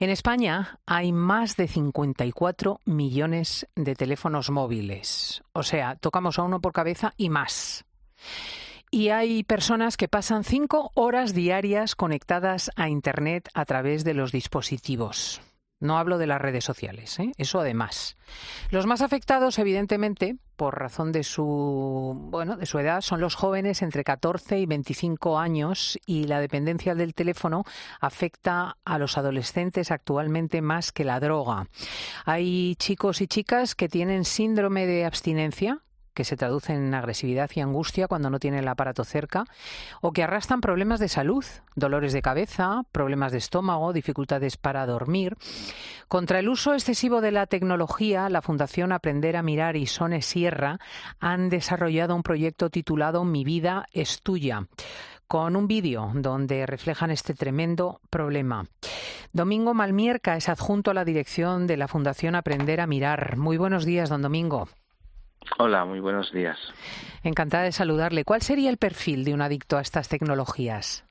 En España hay más de 54 millones de teléfonos móviles. O sea, tocamos a uno por cabeza y más. Y hay personas que pasan 5 horas diarias conectadas a Internet a través de los dispositivos. No hablo de las redes sociales, ¿eh? Eso además. Los más afectados, evidentemente, por razón de su edad, son los jóvenes entre 14 y 25 años, y la dependencia del teléfono afecta a los adolescentes actualmente más que la droga. Hay chicos y chicas que tienen síndrome de abstinencia, que se traduce en agresividad y angustia cuando no tienen el aparato cerca, o que arrastran problemas de salud, dolores de cabeza, problemas de estómago, dificultades para dormir. Contra el uso excesivo de la tecnología, la Fundación Aprender a Mirar y Sone Sierra han desarrollado un proyecto titulado Mi vida es tuya, con un vídeo donde reflejan este tremendo problema. Domingo Malmierca es adjunto a la dirección de la Fundación Aprender a Mirar. Muy buenos días, don Domingo. Hola, muy buenos días. Encantada de saludarle. ¿Cuál sería el perfil de un adicto a estas tecnologías?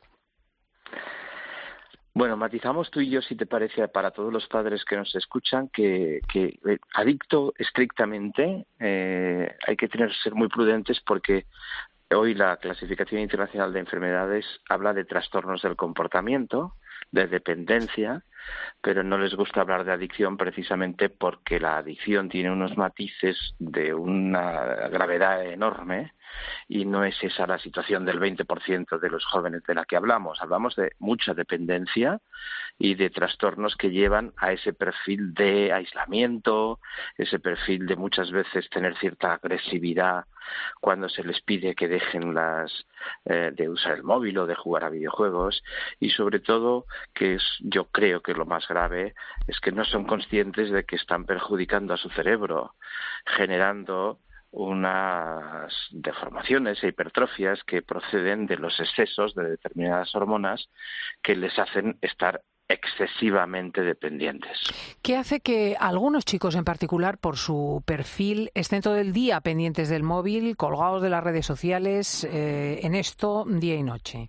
Bueno, matizamos tú y yo, si te parece, para todos los padres que nos escuchan, que adicto estrictamente hay que ser muy prudentes, porque hoy la Clasificación Internacional de Enfermedades habla de trastornos del comportamiento, de dependencia, pero no les gusta hablar de adicción precisamente porque la adicción tiene unos matices de una gravedad enorme, y no es esa la situación del 20% de los jóvenes de la que hablamos. Hablamos de mucha dependencia y de trastornos que llevan a ese perfil de aislamiento, ese perfil de muchas veces tener cierta agresividad cuando se les pide que dejen de usar el móvil o de jugar a videojuegos, y sobre todo, yo creo que lo más grave es que no son conscientes de que están perjudicando a su cerebro, generando unas deformaciones e hipertrofias que proceden de los excesos de determinadas hormonas que les hacen estar excesivamente dependientes. ¿Qué hace que algunos chicos en particular, por su perfil, estén todo el día pendientes del móvil, colgados de las redes sociales, en esto día y noche?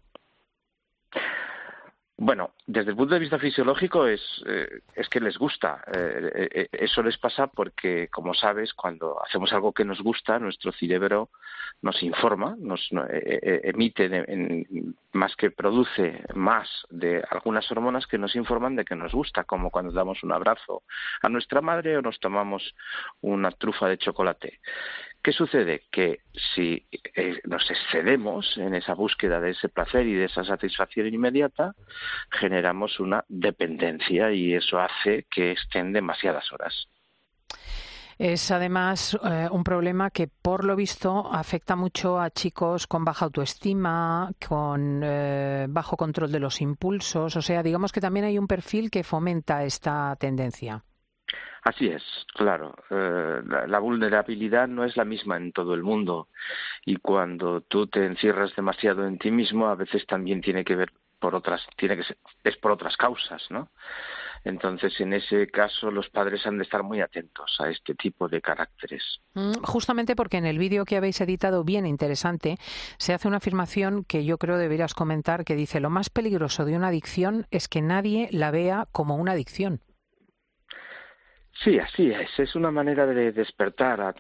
Bueno, desde el punto de vista fisiológico es que les gusta. Eso les pasa porque, como sabes, cuando hacemos algo que nos gusta, nuestro cerebro nos informa, emite, más que produce más de algunas hormonas que nos informan de que nos gusta, como cuando damos un abrazo a nuestra madre o nos tomamos una trufa de chocolate. ¿Qué sucede? Que si nos excedemos en esa búsqueda de ese placer y de esa satisfacción inmediata, generamos una dependencia, y eso hace que estén demasiadas horas. Es además un problema que, por lo visto, afecta mucho a chicos con baja autoestima, con bajo control de los impulsos. O sea, digamos que también hay un perfil que fomenta esta tendencia. Así es, claro. La vulnerabilidad no es la misma en todo el mundo, y cuando tú te encierras demasiado en ti mismo, a veces también tiene que ver es por otras causas, ¿no? Entonces, en ese caso, los padres han de estar muy atentos a este tipo de caracteres. Justamente porque en el vídeo que habéis editado, bien interesante, se hace una afirmación que yo creo deberías comentar, que dice: lo más peligroso de una adicción es que nadie la vea como una adicción. Sí, así es. Es una manera de despertar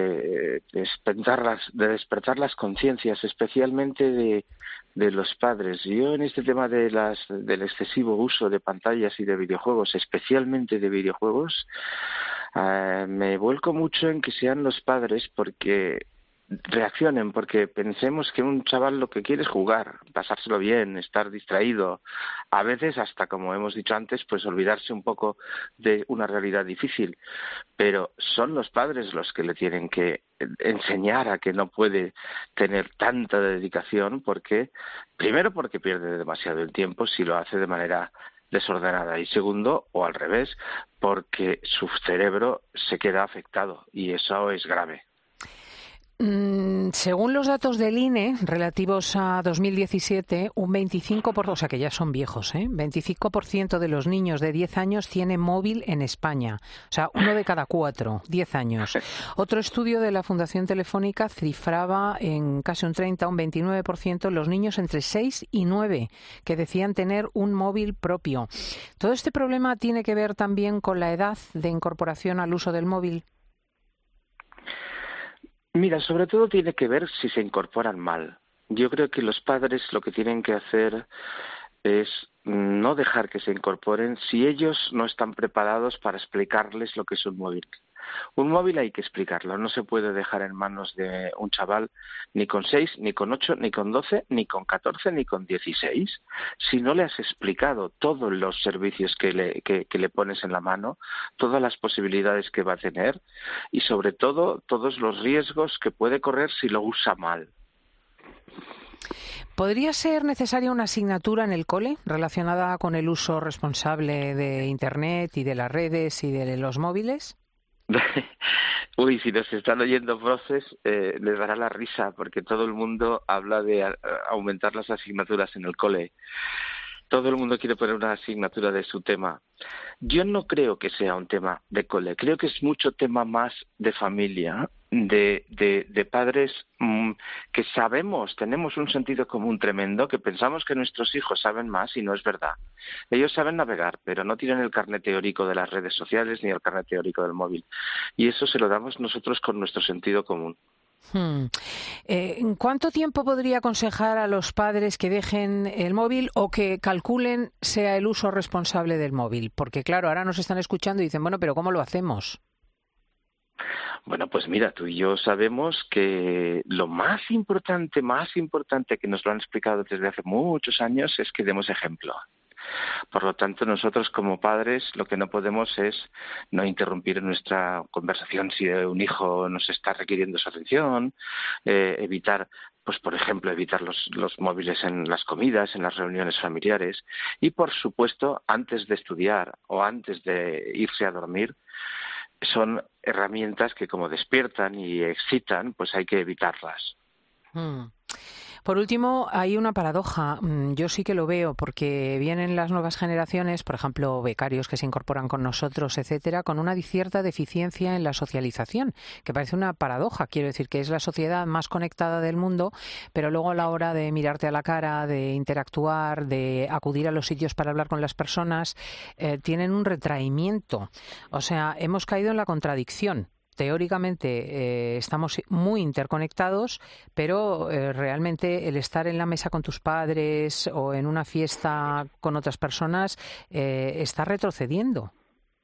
despertar las conciencias, especialmente de los padres. Yo, en este tema del excesivo uso de pantallas y de videojuegos, especialmente de videojuegos, me vuelco mucho en que sean los padres porque reaccionen, porque pensemos que un chaval lo que quiere es jugar, pasárselo bien, estar distraído, a veces hasta, como hemos dicho antes, pues olvidarse un poco de una realidad difícil, pero son los padres los que le tienen que enseñar a que no puede tener tanta dedicación, primero porque pierde demasiado el tiempo si lo hace de manera desordenada, y segundo, o al revés, porque su cerebro se queda afectado, y eso es grave. Según los datos del INE relativos a 2017, un 25%, o sea que ya son viejos, 25% de los niños de 10 años tiene móvil en España. O sea, 1 de cada 4, 10 años. Otro estudio de la Fundación Telefónica cifraba en casi un 30, un 29% los niños entre 6 y 9 que decían tener un móvil propio. ¿Todo este problema tiene que ver también con la edad de incorporación al uso del móvil? Mira, sobre todo tiene que ver si se incorporan mal. Yo creo que los padres lo que tienen que hacer es no dejar que se incorporen si ellos no están preparados para explicarles lo que es un móvil. Un móvil hay que explicarlo, no se puede dejar en manos de un chaval ni con 6, ni con 8, ni con 12, ni con 14, ni con 16. Si no le has explicado todos los servicios que le pones en la mano, todas las posibilidades que va a tener y sobre todo todos los riesgos que puede correr si lo usa mal. ¿Podría ser necesaria una asignatura en el cole relacionada con el uso responsable de Internet y de las redes y de los móviles? Uy, si nos están oyendo profes, les dará la risa porque todo el mundo habla de aumentar las asignaturas en el cole. Todo el mundo quiere poner una asignatura de su tema. Yo no creo que sea un tema de cole, creo que es mucho tema más de familia, de padres que sabemos, tenemos un sentido común tremendo, que pensamos que nuestros hijos saben más y no es verdad. Ellos saben navegar, pero no tienen el carnet teórico de las redes sociales ni el carnet teórico del móvil. Y eso se lo damos nosotros con nuestro sentido común. ¿En cuánto tiempo podría aconsejar a los padres que dejen el móvil o que calculen sea el uso responsable del móvil? Porque claro, ahora nos están escuchando y dicen, bueno, pero ¿cómo lo hacemos? Bueno, pues mira, tú y yo sabemos que lo más importante que nos lo han explicado desde hace muchos años es que demos ejemplo. Por lo tanto, nosotros como padres lo que no podemos es no interrumpir nuestra conversación si un hijo nos está requiriendo su atención, evitar, pues por ejemplo, evitar los móviles en las comidas, en las reuniones familiares y, por supuesto, antes de estudiar o antes de irse a dormir, son herramientas que como despiertan y excitan, pues hay que evitarlas. Por último, hay una paradoja. Yo sí que lo veo porque vienen las nuevas generaciones, por ejemplo, becarios que se incorporan con nosotros, etcétera, con una cierta deficiencia en la socialización, que parece una paradoja. Quiero decir que es la sociedad más conectada del mundo, pero luego a la hora de mirarte a la cara, de interactuar, de acudir a los sitios para hablar con las personas, tienen un retraimiento. O sea, hemos caído en la contradicción. Teóricamente estamos muy interconectados, pero realmente el estar en la mesa con tus padres o en una fiesta con otras personas está retrocediendo.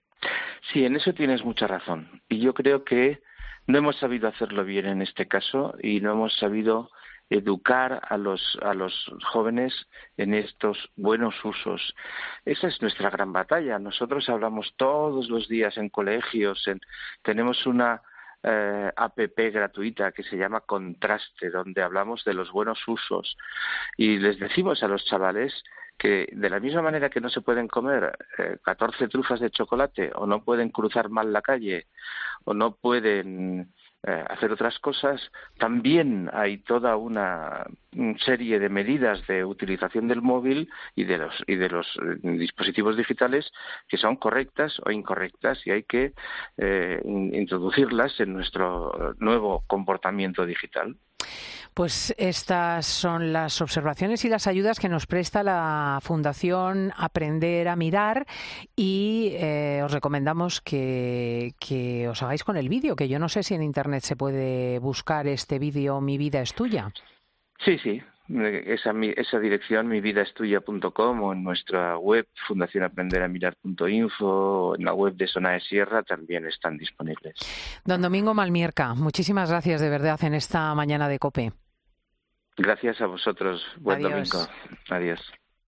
Sí, en eso tienes mucha razón. Y yo creo que no hemos sabido hacerlo bien en este caso y no hemos sabido educar a los jóvenes en estos buenos usos. Esa es nuestra gran batalla. Nosotros hablamos todos los días en colegios, tenemos una app gratuita que se llama Contraste, donde hablamos de los buenos usos y les decimos a los chavales que de la misma manera que no se pueden comer 14 trufas de chocolate o no pueden cruzar mal la calle o no pueden hacer otras cosas, también hay toda una serie de medidas de utilización del móvil y de los dispositivos digitales que son correctas o incorrectas y hay que introducirlas en nuestro nuevo comportamiento digital. Pues estas son las observaciones y las ayudas que nos presta la Fundación Aprender a Mirar y os recomendamos que os hagáis con el vídeo, que yo no sé si en Internet se puede buscar este vídeo Mi vida es tuya. Sí. Esa dirección, mividaestuya.com o en nuestra web, fundacionaprenderamirar.info o en la web de Sonae Sierra también están disponibles. Don Domingo Malmierca, muchísimas gracias de verdad en esta mañana de COPE. Gracias a vosotros. Buen domingo. Adiós.